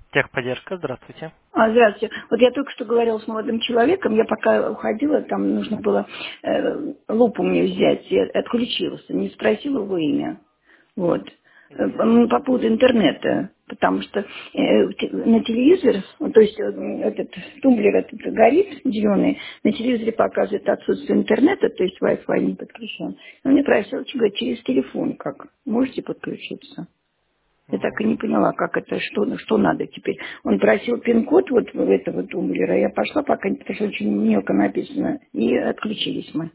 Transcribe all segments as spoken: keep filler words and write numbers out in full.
Техподдержка, здравствуйте. А, здравствуйте. Вот я только что говорила с молодым человеком, я пока уходила, там нужно было э, лупу мне взять, я отключилась, не спросила его имя. Вот. Э, Извиняюсь. м, По поводу интернета, потому что э, те- на телевизор, ну, то есть э, этот тумблер этот горит зеленый, на телевизоре показывает отсутствие интернета, то есть Wi-Fi не подключен. Он мне просил, говорит, через телефон как, можете подключиться? Я так и не М, поняла, как это, что, ну, что надо теперь. Он просил пин-код вот в этого тумблера. Я пошла, пока не потому что очень мелко написано, и отключились мы.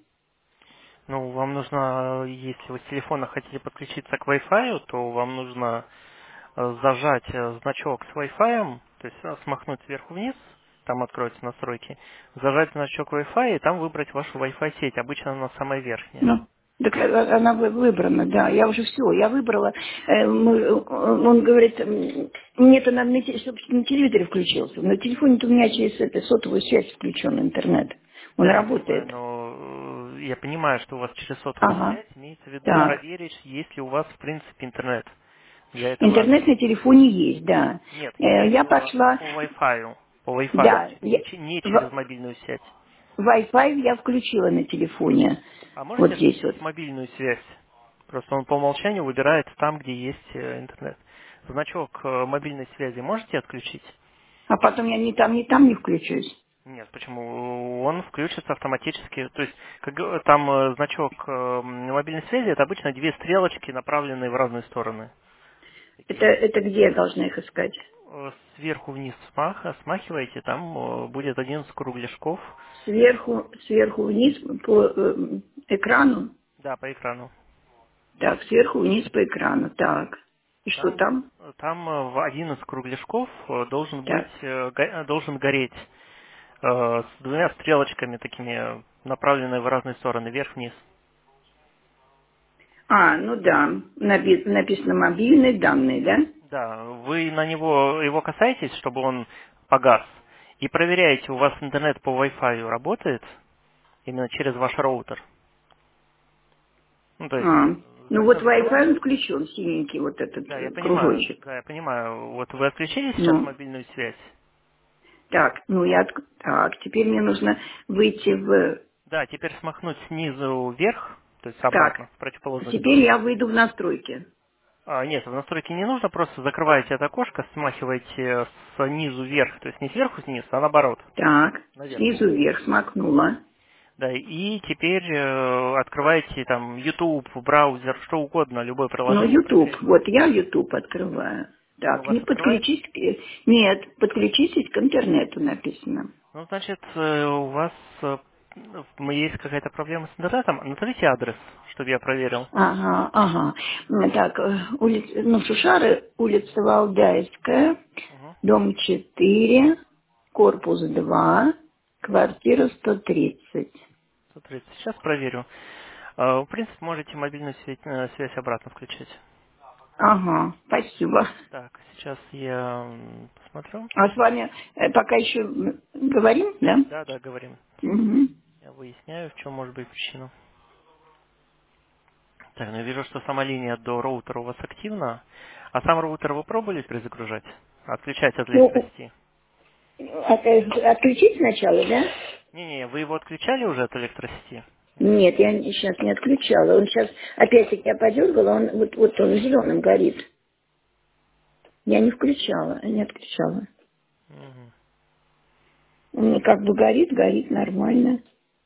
Ну, вам нужно, э, если вы с телефона хотите подключиться к Wi-Fi, то вам нужно э, зажать э, значок с Wi-Fi, то есть э, смахнуть сверху вниз, там откроются настройки, зажать значок Wi-Fi и там выбрать вашу Wi-Fi сеть. Обычно она самая верхняя. Ну, так а- она вы- выбрана, да. Я уже все, я выбрала. Э, мы- он говорит, м, мне это надо на, те- чтобы на телевизоре включился. На телефоне-то у меня через это, сотовую связь включен интернет. Он Да, я понимаю, работает. но э, я понимаю, что у вас через сотовую Ага, связь имеется в виду так. проверить, есть ли у вас в принципе интернет. Для этого Интернет на телефоне есть, да. нет, Э, есть я по, пошла, по Wi-Fi, по Wi-Fi, да, я- не, че- не через в- мобильную сеть. Wi-Fi я включила на телефоне. А Вот можете здесь вот. отключить мобильную связь? Просто он по умолчанию выбирает там, где есть э, интернет. Значок э, мобильной связи можете отключить? А потом я ни там, ни там не включусь. Нет, почему? Он включится автоматически. То есть как г- там э, значок э, мобильной связи это обычно две стрелочки, направленные в разные стороны. Это, Такие это где я должна их искать? э, сверху вниз смах, смахиваете, там э, будет один из кругляшков. Сверху, сверху вниз по э, экрану. Да, по экрану. Так, сверху вниз по экрану. Так. И что Там, там? там э, в один из кругляшков э, должен быть, Так. э, го- э, должен гореть э, с двумя стрелочками такими, направленные в разные стороны, вверх-вниз. А, ну да. Напи- написано мобильные данные, да? Да, вы на него его касаетесь, чтобы он погас, и проверяете, у вас интернет по Wi-Fi работает именно через ваш роутер. Ну, то есть А. э, Ну вот за- Wi-Fi закройте. он включен, синенький вот этот Да, я э, понимаю, кругочек. да, я понимаю. Вот вы отключили сейчас Ну, мобильную связь? так, ну я... отк- Так, теперь мне нужно выйти в... Да, теперь смахнуть снизу вверх, то есть Так, обратно, в противоположную теперь сторону. я выйду в настройки. А, нет, в настройки не нужно, просто закрываете это окошко, смахиваете снизу вверх, то есть не сверху вниз, а наоборот, Так, наверх. снизу вверх смакнула. Да, и теперь э, открываете там YouTube, браузер, что угодно, любое Ну, приложение, YouTube. проверяете. Вот я YouTube открываю. Он у Так, вас не открывается? подключись к... э, Нет, подключитесь к интернету написано. Ну, значит, э, у вас э, м, есть какая-то проблема с интернетом. Назовите адрес, чтобы я проверил. Ага, ага. М, Так, э, улица, ну, Шушары, улица Валдайская, Угу. дом четыре, корпус два, квартира сто тридцать. Смотрите, сейчас проверю. Э, В принципе, можете мобильную связь, э, связь обратно включить. Ага, спасибо. Так, сейчас я м, посмотрю. А с вами э, пока еще м, говорим, да? Да, да, говорим. Мгм. Я выясняю, в чем может быть причина. Так, ну я вижу, что сама линия до роутера у вас активна. А сам роутер вы пробовали перезагружать? Отключать от Ну, электросети? от- э, отключить сначала, да? Не-не, вы его отключали уже от электросети? Нет, я сейчас не отключала. Он сейчас, опять-таки, я подергала, он вот, вот он зеленым горит. Я не включала, не отключала. Мгм. Он как бы горит, горит нормально.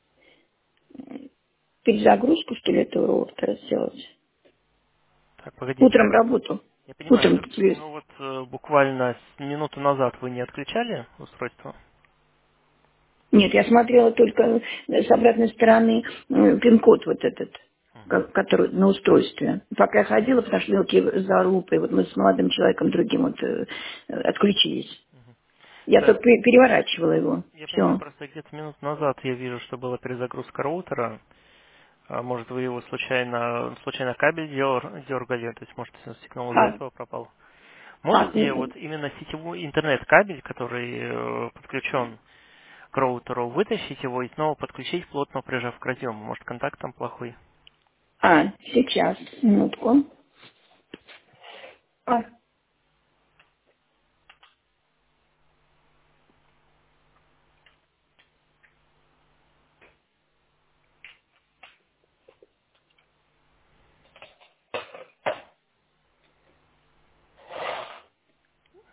Перезагрузку, что ли, этого роутера сделать? Так, погодите. Утром работу. Я понимаю, Утром это, телевизор. ну вот э, буквально с минуту назад вы не отключали устройство? Нет, я смотрела только с обратной стороны э, пин-код вот этот, Мгм. ко- который на устройстве. Пока я ходила, потому что мелкие за лупой, вот мы с молодым человеком другим вот э, э, отключились. Я Да, только пе- переворачивала его. я понимаю, Все. просто где-то минут назад я вижу, что была перезагрузка роутера. А может, вы его случайно, случайно кабель дер- дергали, то есть, может, сигнал из-за А, этого пропал. а, Можете вот именно сетевой интернет-кабель, который э, подключен к роутеру, вытащить его и снова подключить, плотно прижав к разъему. Может, контакт там плохой? а, сейчас, минутку. А,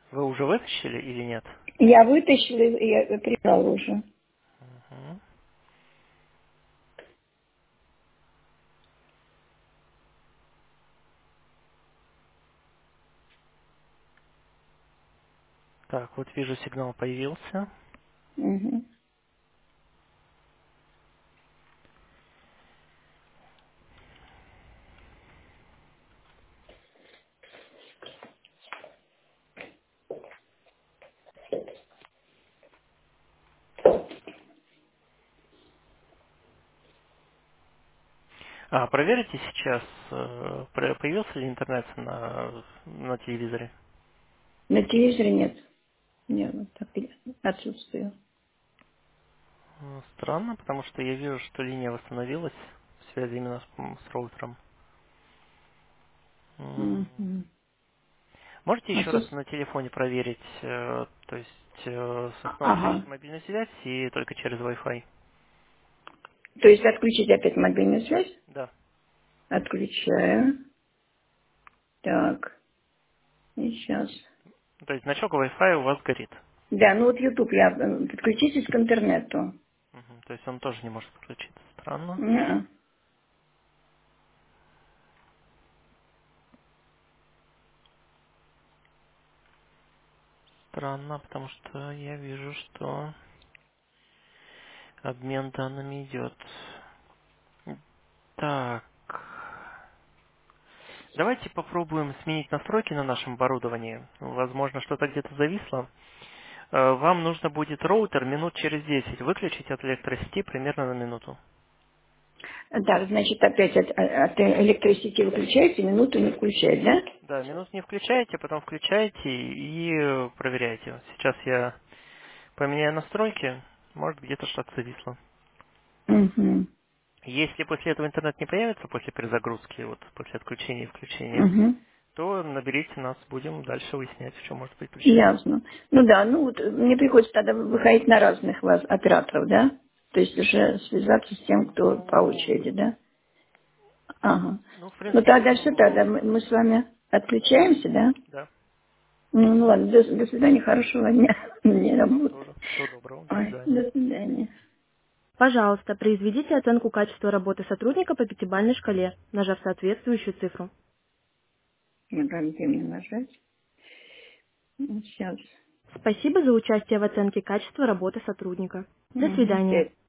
Вы уже вытащили или нет? Я вытащила, и я прибрала уже. Мгм. Так, вот вижу, сигнал появился. Мгм. А, проверите сейчас, э, про- появился ли интернет на, на телевизоре? На телевизоре нет. Нет, вот так и отсутствие. М, Странно, потому что я вижу, что линия восстановилась в связи именно с, м, с роутером. М, Мгм. Можете еще раз Отсутствие. на телефоне проверить, э, то есть э, Ага. остановить мобильную связь и только через Wi-Fi? То есть отключить опять мобильную связь? Да. Отключаю. Так, и сейчас. То есть значок Wi-Fi у вас горит. Да, ну вот YouTube я э, подключитесь к интернету. Мгм. То есть он тоже не может подключиться. Странно. Не. Странно, потому что я вижу, что обмен данными идет. Так. Давайте попробуем сменить настройки на нашем оборудовании. Возможно, что-то где-то зависло. Э, Вам нужно будет роутер минут через десять выключить от электросети примерно на минуту. Так, значит, опять от, от электросети выключаете, минуту не включать, да? Да, минут не включаете, потом включаете и э, проверяйте. Сейчас я поменяю настройки, может где-то что-то зависло. Угу. Если после этого интернет не появится, после перезагрузки, вот после отключения и включения, Угу. то наберите нас, будем дальше выяснять, в чем может быть причина. Ясно. Ну да, ну вот э, мне приходится тогда выходить на разных вас операторов, да? То есть уже связаться с тем, кто по Ну, очереди, да? Ага. ну, в Ну принципе, тогда все, тогда попробовать мы, мы можно. с вами отключаемся, да? Да. Ну, ну ладно, до, до свидания, хорошего дня. Мне Вам работа. тоже. Всего доброго. До Ой, свидания. до свидания. Пожалуйста, произведите оценку качества работы сотрудника по пятибалльной шкале, нажав соответствующую цифру. Ну, там где мне нажать? Сейчас. Спасибо за участие в оценке качества работы сотрудника. До Угу. свидания. Пять.